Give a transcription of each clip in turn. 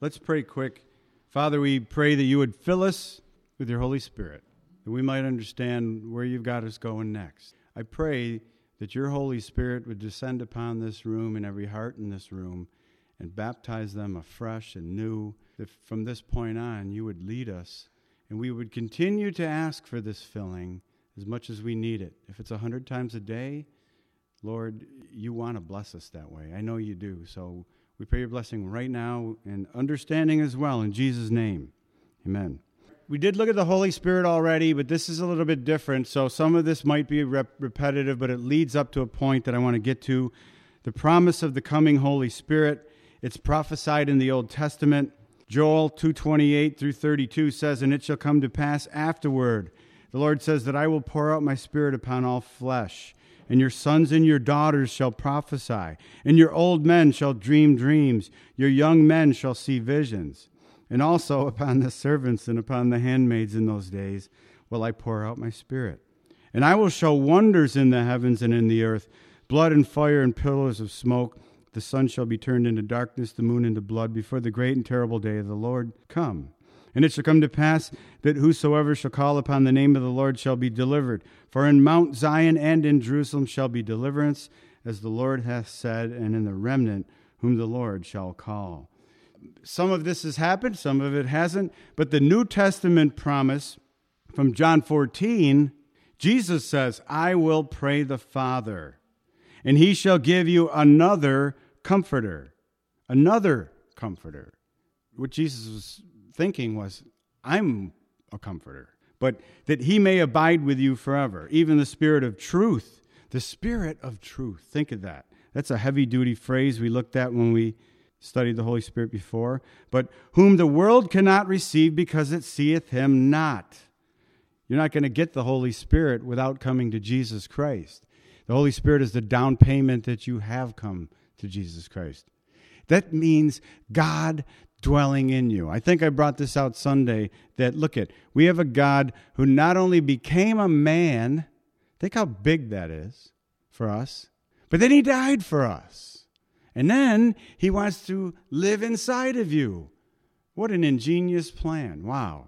Let's pray quick. Father, we pray that you would fill us with your Holy Spirit, that we might understand where you've got us going next. I pray that your Holy Spirit would descend upon this room and every heart in this room and baptize them afresh and new, that from this point on you would lead us and we would continue to ask for this filling as much as we need it. If it's 100 times a day, Lord, you want to bless us that way. I know you do. So we pray your blessing right now and understanding as well in Jesus' name. Amen. We did look at the Holy Spirit already, but this is a little bit different. So some of this might be repetitive, but it leads up to a point that I want to get to. The promise of the coming Holy Spirit. It's prophesied in the Old Testament. Joel 2:28 through 32 says, "And it shall come to pass afterward, the Lord says, that I will pour out my Spirit upon all flesh. And your sons and your daughters shall prophesy, and your old men shall dream dreams, your young men shall see visions. And also upon the servants and upon the handmaids in those days will I pour out my Spirit. And I will show wonders in the heavens and in the earth, blood and fire and pillars of smoke. The sun shall be turned into darkness, the moon into blood, before the great and terrible day of the Lord come. And it shall come to pass that whosoever shall call upon the name of the Lord shall be delivered. For in Mount Zion and in Jerusalem shall be deliverance, as the Lord hath said, and in the remnant whom the Lord shall call." Some of this has happened, some of it hasn't. But the New Testament promise from John 14, Jesus says, "I will pray the Father, and he shall give you another comforter." Another comforter. What Jesus was thinking was, I'm a comforter, but that he may abide with you forever. Even the Spirit of truth. The Spirit of truth. Think of that. That's a heavy-duty phrase we looked at when we studied the Holy Spirit before. "But whom the world cannot receive because it seeth him not." You're not going to get the Holy Spirit without coming to Jesus Christ. The Holy Spirit is the down payment that you have come to Jesus Christ. That means God dwelling in you. I think I brought this out Sunday, that we have a God who not only became a man, think how big that is for us, but then he died for us. And then he wants to live inside of you. What an ingenious plan. Wow.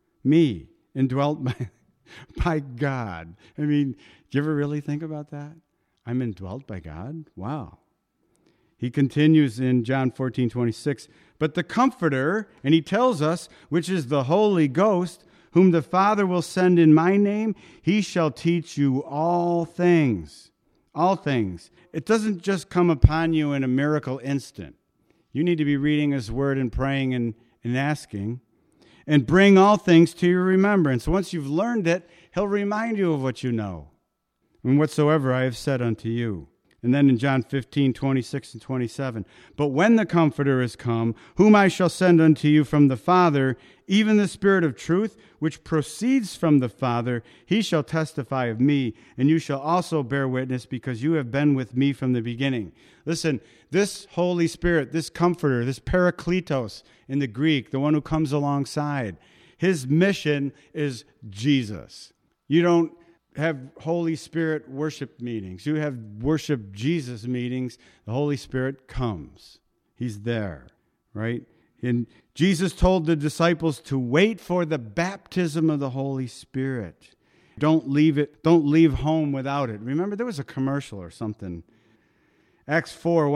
Me, indwelt by God. I mean, do you ever really think about that? I'm indwelt by God? Wow. He continues in John 14:26, "But the Comforter," and he tells us, "which is the Holy Ghost, whom the Father will send in my name, he shall teach you all things." All things. It doesn't just come upon you in a miracle instant. You need to be reading his word and praying and asking. "And bring all things to your remembrance." Once you've learned it, he'll remind you of what you know. "And whatsoever I have said unto you." And then in John 15:26 and 27, "But when the Comforter is come, whom I shall send unto you from the Father, even the Spirit of truth, which proceeds from the Father, he shall testify of me, and you shall also bear witness, because you have been with me from the beginning." Listen, this Holy Spirit, this Comforter, this Parakletos in the Greek, the one who comes alongside, his mission is Jesus. You don't have Holy Spirit worship meetings. You have worship Jesus meetings. The Holy Spirit comes. He's there, right? And Jesus told the disciples to wait for the baptism of the Holy Spirit. Don't leave home without it. Remember, there was a commercial or something. Acts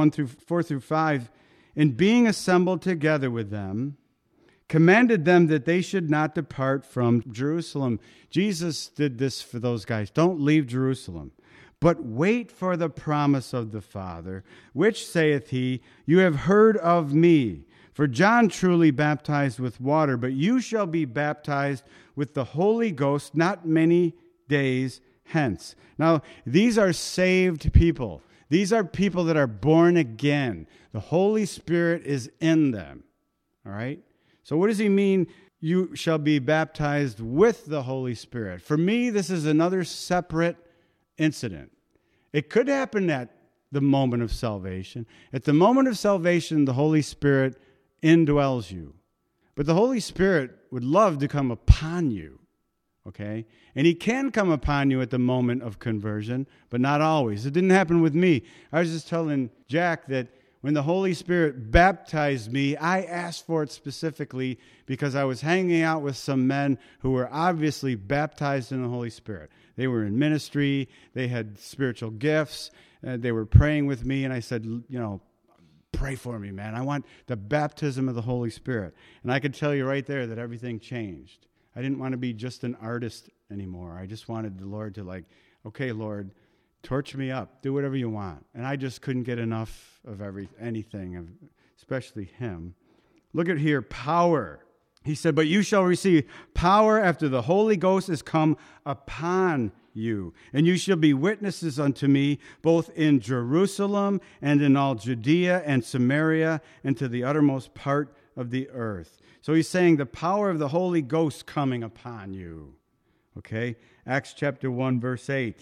4 through 5. "And being assembled together with them, commanded them that they should not depart from Jerusalem." Jesus did this for those guys. Don't leave Jerusalem, but wait for the promise of the Father, which saith he, "You have heard of me. For John truly baptized with water, but you shall be baptized with the Holy Ghost not many days hence." Now, these are saved people. These are people that are born again. The Holy Spirit is in them. All right? So what does he mean, you shall be baptized with the Holy Spirit? For me, this is another separate incident. It could happen at the moment of salvation. At the moment of salvation, the Holy Spirit indwells you. But the Holy Spirit would love to come upon you, okay? And he can come upon you at the moment of conversion, but not always. It didn't happen with me. I was just telling Jack that when the Holy Spirit baptized me, I asked for it specifically because I was hanging out with some men who were obviously baptized in the Holy Spirit. They were in ministry. They had spiritual gifts. They were praying with me, and I said, pray for me, man. I want the baptism of the Holy Spirit. And I could tell you right there that everything changed. I didn't want to be just an artist anymore. I just wanted the Lord to okay, Lord, torch me up. Do whatever you want. And I just couldn't get enough of anything, especially him. Look at here, power. He said, but you shall receive power after the Holy Ghost is come upon you. And you shall be witnesses unto me, both in Jerusalem and in all Judea and Samaria and to the uttermost part of the earth. So he's saying the power of the Holy Ghost coming upon you. Okay? Acts chapter 1, verse 8.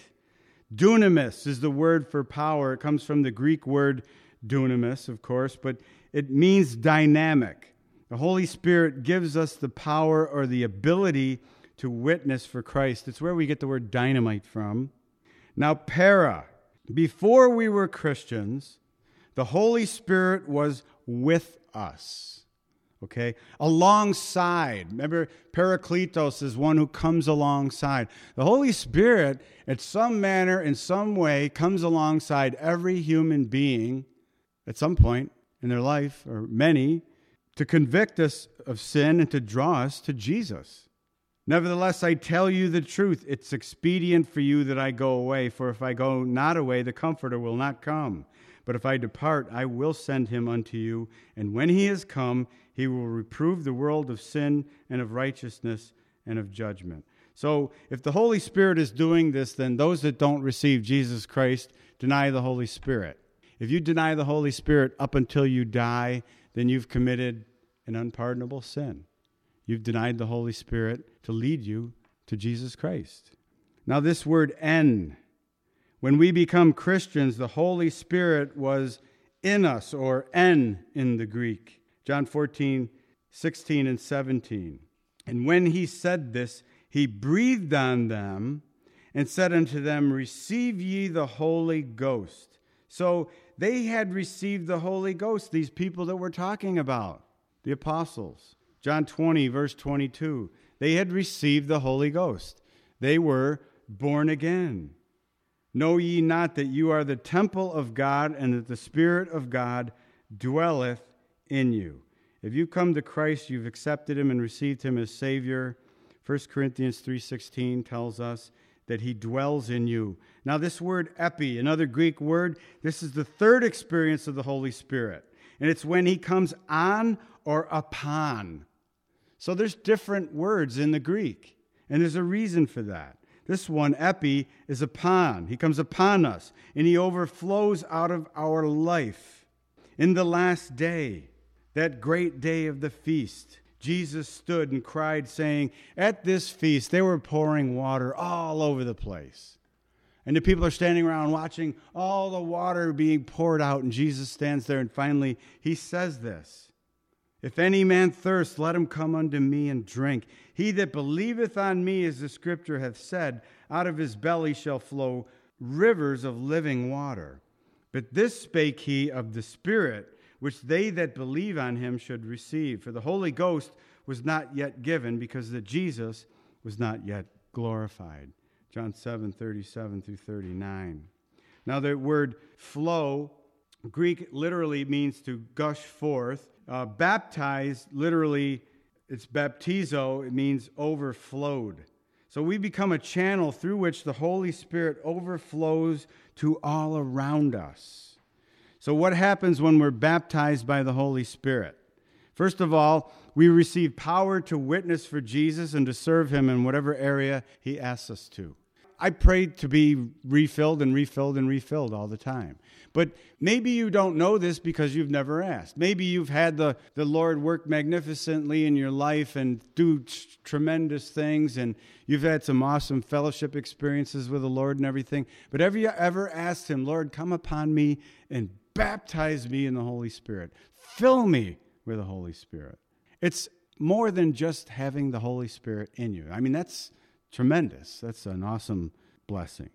Dunamis is the word for power. It comes from the Greek word dunamis, of course, but it means dynamic. The Holy Spirit gives us the power or the ability to witness for Christ. It's where we get the word dynamite from. Now, para. Before we were Christians, the Holy Spirit was with us. Okay? Alongside. Remember, Parakletos is one who comes alongside. The Holy Spirit, at some manner, in some way, comes alongside every human being at some point in their life, or many, to convict us of sin and to draw us to Jesus. Nevertheless, I tell you the truth. It's expedient for you that I go away, for if I go not away, the Comforter will not come. But if I depart, I will send him unto you. And when he is come, he will reprove the world of sin and of righteousness and of judgment. So if the Holy Spirit is doing this, then those that don't receive Jesus Christ deny the Holy Spirit. If you deny the Holy Spirit up until you die, then you've committed an unpardonable sin. You've denied the Holy Spirit to lead you to Jesus Christ. Now this word en, when we become Christians, the Holy Spirit was in us, or en in the Greek. John 14, 16 and 17. And when he said this, he breathed on them and said unto them, receive ye the Holy Ghost. So they had received the Holy Ghost, these people that we're talking about, the apostles. John 20, verse 22. They had received the Holy Ghost. They were born again. Know ye not that you are the temple of God, and that the Spirit of God dwelleth in you? If you come to Christ, you've accepted him and received him as Savior. 1 Corinthians 3:16 tells us that he dwells in you. Now this word epi, another Greek word, this is the third experience of the Holy Spirit. And it's when he comes on or upon. So there's different words in the Greek. And there's a reason for that. This one, epi, is upon. He comes upon us. And he overflows out of our life. In the last day, that great day of the feast, Jesus stood and cried, saying, at this feast, they were pouring water all over the place. And the people are standing around watching all the water being poured out. And Jesus stands there, and finally he says this. If any man thirst, let him come unto me and drink. He that believeth on me, as the Scripture hath said, out of his belly shall flow rivers of living water. But this spake he of the Spirit, which they that believe on him should receive. For the Holy Ghost was not yet given, because that Jesus was not yet glorified. John 7:37 through 39. Now the word flow, Greek literally means to gush forth. Baptized, literally, it's baptizo. It means overflowed. So we become a channel through which the Holy Spirit overflows to all around us. So what happens when we're baptized by the Holy Spirit? First of all, we receive power to witness for Jesus and to serve him in whatever area he asks us to. I pray to be refilled and refilled and refilled all the time. But maybe you don't know this because you've never asked. Maybe you've had the Lord work magnificently in your life and do tremendous things, and you've had some awesome fellowship experiences with the Lord and everything. But have you ever asked him, Lord, come upon me and baptize me in the Holy Spirit? Fill me with the Holy Spirit. It's more than just having the Holy Spirit in you. I mean, that's tremendous. That's an awesome blessing.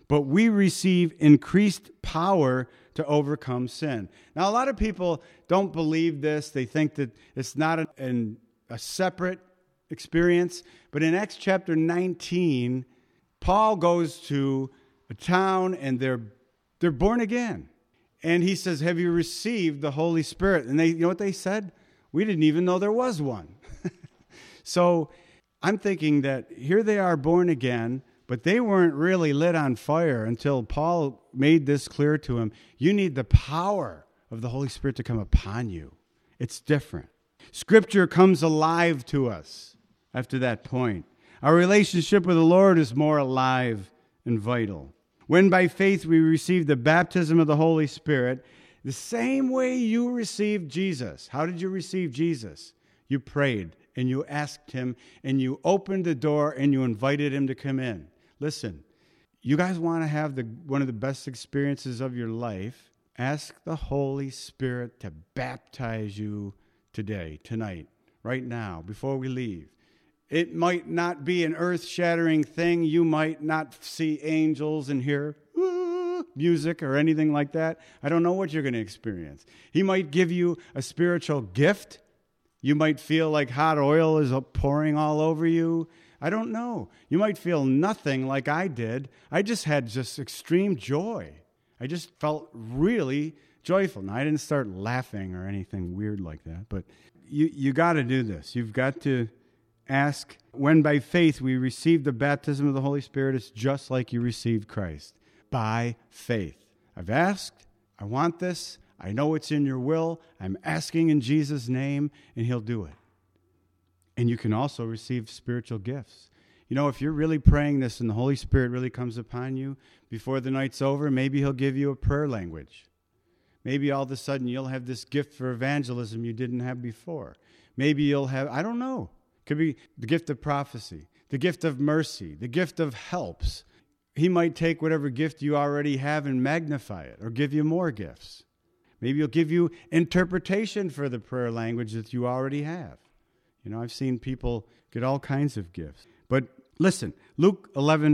but we receive increased power to overcome sin. Now, a lot of people don't believe this. They think that it's not a separate experience. But in Acts chapter 19, Paul goes to a town and they're born again. And he says, have you received the Holy Spirit? And you know what they said? We didn't even know there was one. So I'm thinking that here they are born again, but they weren't really lit on fire until Paul made this clear to him. You need the power of the Holy Spirit to come upon you. It's different. Scripture comes alive to us after that point. Our relationship with the Lord is more alive and vital. When by faith we receive the baptism of the Holy Spirit, the same way you received Jesus. How did you receive Jesus? You prayed and you asked him and you opened the door and you invited him to come in. Listen, you guys want to have one of the best experiences of your life? Ask the Holy Spirit to baptize you today, tonight, right now, before we leave. It might not be an earth-shattering thing. You might not see angels and hear music or anything like that. I don't know what you're going to experience. He might give you a spiritual gift. You might feel like hot oil is pouring all over you. I don't know. You might feel nothing like I did. I just had extreme joy. I just felt really joyful. Now, I didn't start laughing or anything weird like that, but you got to do this. You've got to ask, when by faith we receive the baptism of the Holy Spirit, it's just like you received Christ. By faith. I've asked. I want this. I know it's in your will. I'm asking in Jesus' name, and he'll do it. And you can also receive spiritual gifts. You know, if you're really praying this and the Holy Spirit really comes upon you before the night's over, maybe he'll give you a prayer language. Maybe all of a sudden you'll have this gift for evangelism you didn't have before. Maybe you'll have, I don't know. It could be the gift of prophecy, the gift of mercy, the gift of helps. He might take whatever gift you already have and magnify it or give you more gifts. Maybe he'll give you interpretation for the prayer language that you already have. You know, I've seen people get all kinds of gifts. But listen, Luke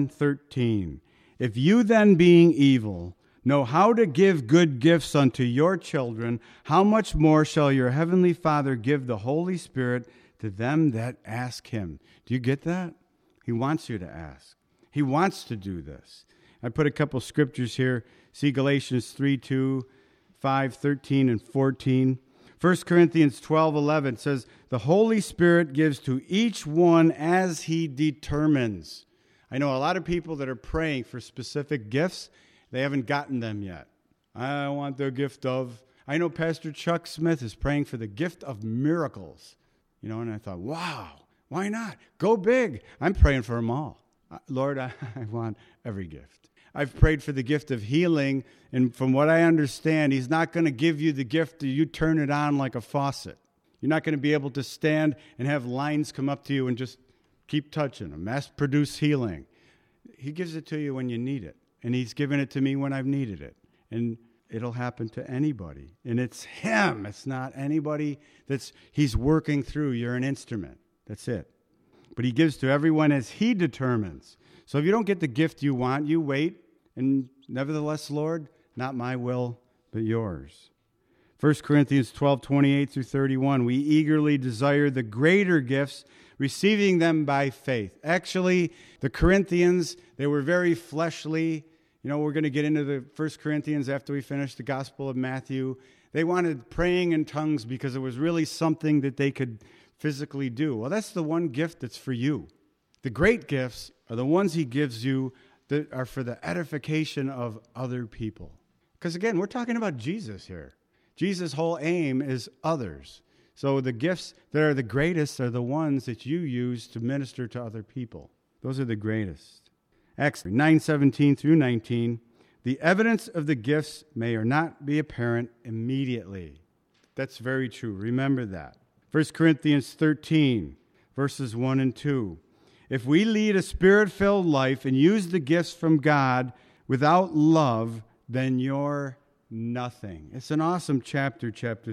11:13. If you then, being evil, know how to give good gifts unto your children, how much more shall your heavenly Father give the Holy Spirit to them that ask him? Do you get that? He wants you to ask. He wants to do this. I put a couple scriptures here. See Galatians 3:2, 5, 13, and 14. 1 Corinthians 12:11 says, the Holy Spirit gives to each one as he determines. I know a lot of people that are praying for specific gifts. They haven't gotten them yet. I want the gift of, I know Pastor Chuck Smith is praying for the gift of miracles. You know, and I thought, wow, why not? Go big. I'm praying for them all. Lord, I want every gift. I've prayed for the gift of healing, and from what I understand, he's not going to give you the gift that you turn it on like a faucet. You're not going to be able to stand and have lines come up to you and just keep touching them, mass-produce healing. He gives it to you when you need it, and he's given it to me when I've needed it, and it'll happen to anybody. And it's him. It's not anybody he's working through. You're an instrument. That's it. But he gives to everyone as he determines. So if you don't get the gift you want, you wait. And nevertheless, Lord, not my will, but yours. 1 Corinthians 12:28 through 31, we eagerly desire the greater gifts, receiving them by faith. Actually, the Corinthians, they were very fleshly. You know, we're going to get into the 1 Corinthians after we finish the Gospel of Matthew. They wanted praying in tongues because it was really something that they could physically do. Well, that's the one gift that's for you. The great gifts are the ones he gives you that are for the edification of other people. Because again, we're talking about Jesus here. Jesus' whole aim is others. So the gifts that are the greatest are the ones that you use to minister to other people. Those are the greatest. Acts 9:17 through 19. The evidence of the gifts may or not be apparent immediately. That's very true. Remember that. 1 Corinthians 13, verses 1 and 2. If we lead a spirit-filled life and use the gifts from God without love, then you're nothing. It's an awesome chapter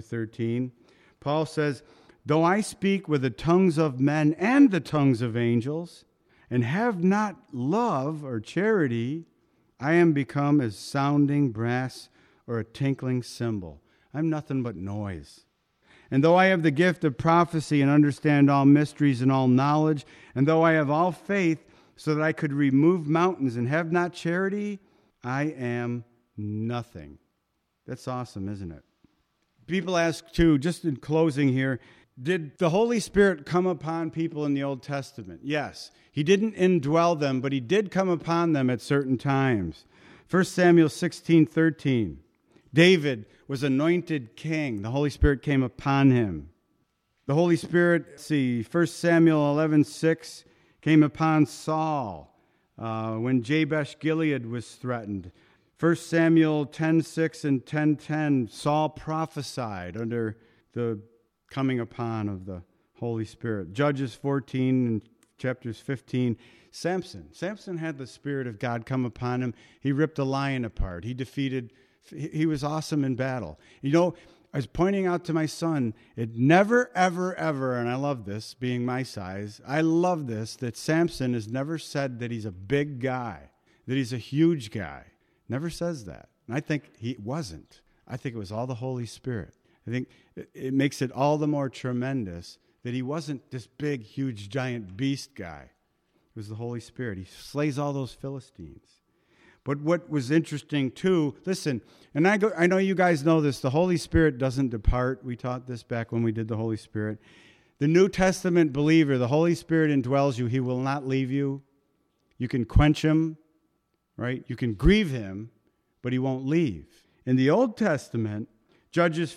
13. Paul says, though I speak with the tongues of men and the tongues of angels, and have not love or charity, I am become as sounding brass or a tinkling cymbal. I'm nothing but noise. And though I have the gift of prophecy and understand all mysteries and all knowledge, and though I have all faith so that I could remove mountains and have not charity, I am nothing. That's awesome, isn't it? People ask too, just in closing here, did the Holy Spirit come upon people in the Old Testament? Yes. He didn't indwell them, but he did come upon them at certain times. 1 Samuel 16:13. David was anointed king. The Holy Spirit came upon him. The Holy Spirit, 1 Samuel 11:6, came upon Saul when Jabesh Gilead was threatened. 1 Samuel 10:6 and 10:10, Saul prophesied under the coming upon of the Holy Spirit. Judges 14 and chapters 15, Samson had the Spirit of God come upon him. He ripped a lion apart. He was awesome in battle. You know, I was pointing out to my son, it never, ever, ever, and I love this, being my size, I love this, that Samson has never said that he's a big guy, that he's a huge guy. Never says that. And I think he wasn't. I think it was all the Holy Spirit. I think it makes it all the more tremendous that he wasn't this big, huge, giant beast guy. It was the Holy Spirit. He slays all those Philistines. But what was interesting, too, listen, and I know you guys know this, the Holy Spirit doesn't depart. We taught this back when we did the Holy Spirit. The New Testament believer, the Holy Spirit indwells you. He will not leave you. You can quench him, right? You can grieve him, but he won't leave. In the Old Testament, Judges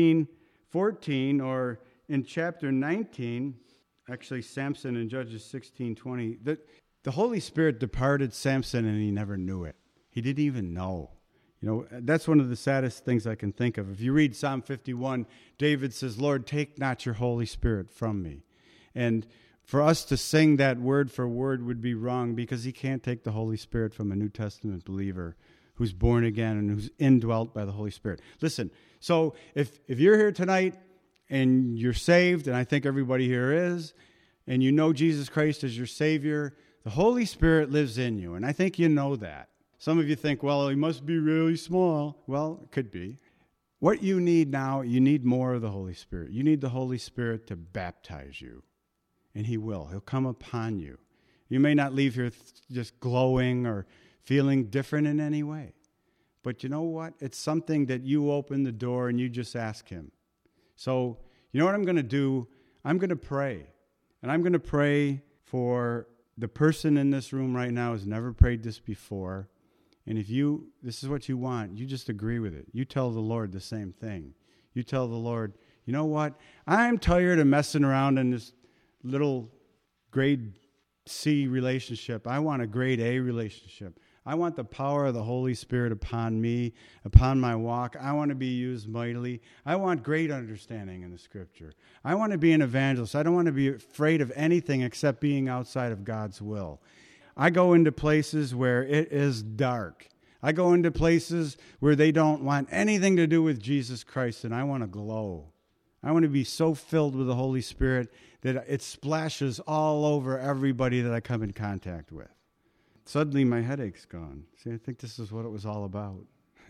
15:14, or in chapter 19, actually Samson in Judges 16:20, the Holy Spirit departed Samson and he never knew it. He didn't even know. You know, that's one of the saddest things I can think of. If you read Psalm 51, David says, Lord, take not your Holy Spirit from me. And for us to sing that word for word would be wrong, because he can't take the Holy Spirit from a New Testament believer who's born again and who's indwelt by the Holy Spirit. Listen, so if you're here tonight and you're saved, and I think everybody here is, and you know Jesus Christ as your Savior, the Holy Spirit lives in you, and I think you know that. Some of you think, well, he must be really small. Well, it could be. What you need now, you need more of the Holy Spirit. You need the Holy Spirit to baptize you, and he will. He'll come upon you. You may not leave here just glowing or feeling different in any way. But you know what? It's something that you open the door and you just ask him. So, you know what I'm going to do? I'm going to pray. And I'm going to pray for the person in this room right now who's never prayed this before. And if this is what you want, you just agree with it. You tell the Lord the same thing. You tell the Lord, you know what? I'm tired of messing around in this little grade C relationship. I want a grade A relationship. I want the power of the Holy Spirit upon me, upon my walk. I want to be used mightily. I want great understanding in the Scripture. I want to be an evangelist. I don't want to be afraid of anything except being outside of God's will. I go into places where it is dark. I go into places where they don't want anything to do with Jesus Christ, and I want to glow. I want to be so filled with the Holy Spirit that it splashes all over everybody that I come in contact with. Suddenly my headache's gone. See, I think this is what it was all about.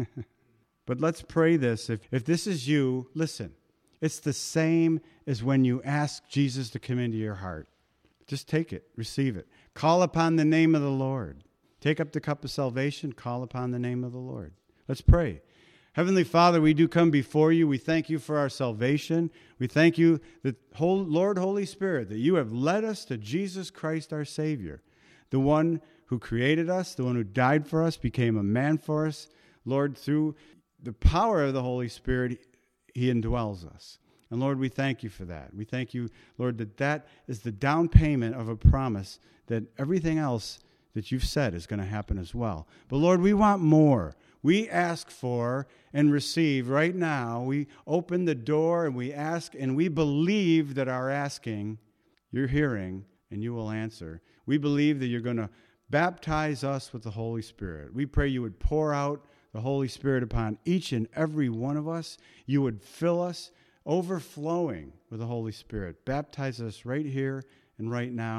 But let's pray this. If this is you, listen, it's the same as when you ask Jesus to come into your heart. Just take it, receive it. Call upon the name of the Lord. Take up the cup of salvation, call upon the name of the Lord. Let's pray. Heavenly Father, we do come before you. We thank you for our salvation. We thank you, that Lord, Holy Spirit, that you have led us to Jesus Christ, our Savior, the one who created us, the one who died for us, became a man for us. Lord, through the power of the Holy Spirit, he indwells us. And Lord, we thank you for that. We thank you, Lord, that is the down payment of a promise that everything else that you've said is going to happen as well. But Lord, we want more. We ask for and receive right now. We open the door and we ask, and we believe that our asking, you're hearing, and you will answer. We believe that you're going to baptize us with the Holy Spirit. We pray you would pour out the Holy Spirit upon each and every one of us. You would fill us overflowing with the Holy Spirit. Baptize us right here and right now.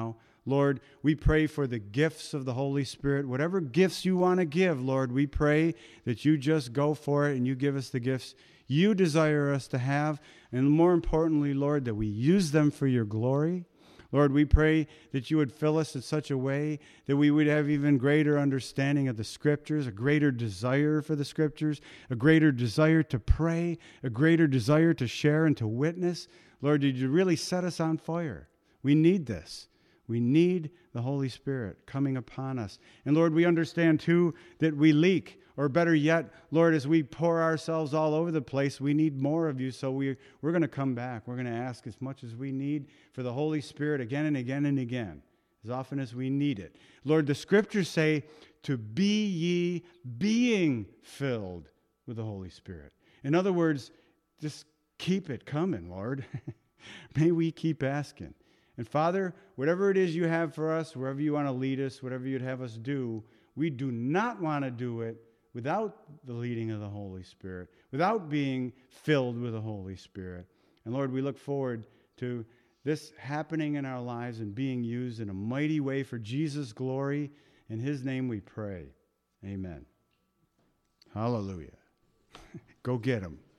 Lord, we pray for the gifts of the Holy Spirit. Whatever gifts you want to give, Lord, we pray that you just go for it and you give us the gifts you desire us to have. And more importantly, Lord, that we use them for your glory. Lord, we pray that you would fill us in such a way that we would have even greater understanding of the Scriptures, a greater desire for the Scriptures, a greater desire to pray, a greater desire to share and to witness. Lord, did you really set us on fire? We need this. We need the Holy Spirit coming upon us. And Lord, we understand too that we leak. Or better yet, Lord, as we pour ourselves all over the place, we need more of you. So we're going to come back. We're going to ask as much as we need for the Holy Spirit again and again and again, as often as we need it. Lord, the Scriptures say to be ye being filled with the Holy Spirit. In other words, just keep it coming, Lord. May we keep asking. And Father, whatever it is you have for us, wherever you want to lead us, whatever you'd have us do, we do not want to do it without the leading of the Holy Spirit, without being filled with the Holy Spirit. And Lord, we look forward to this happening in our lives and being used in a mighty way for Jesus' glory. In his name we pray. Amen. Hallelujah. Go get him.